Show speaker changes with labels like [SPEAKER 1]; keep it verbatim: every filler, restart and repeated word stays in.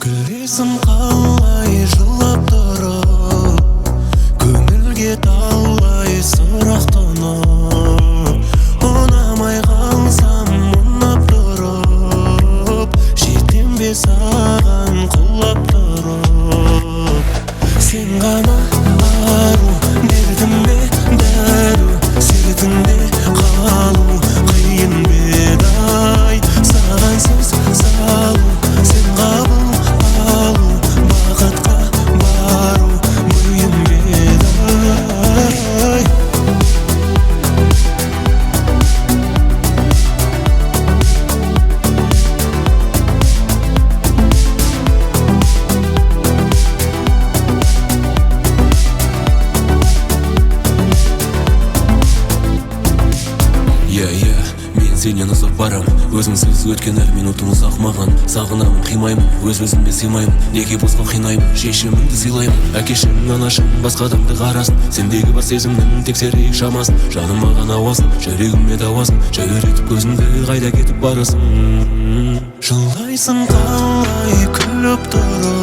[SPEAKER 1] Күресің қалай жылап тұрып, көңілге талай сұрақ тұнып. Ұнамай қалсам ұнап тұрып, жетем бе саған құлап тұрып. Сен ғана ару, бердің бе дәру, сертіңде қалу қиын беді ай. Саған сөз салу, сен қабыл алу, бақытқа бару мұйым беді ай. Мен сенен ұзақ барам, өзіңсіз өткен әр минутым ұзақ маған. Сағынамын, қимаймын, өз-өзіме сыймаймын, неге босқа қинаймын, шешімімді сыйлаймын. Әкешім, анашым, басқа адамды қарасын, сендегі бар сезімнің тексерейік шамасын. Жаным маған ауасын, жүрегіме дауасын, жәуретіп көзімді қайда кетіп барасың. Жылайсың қалай күліп тұрып,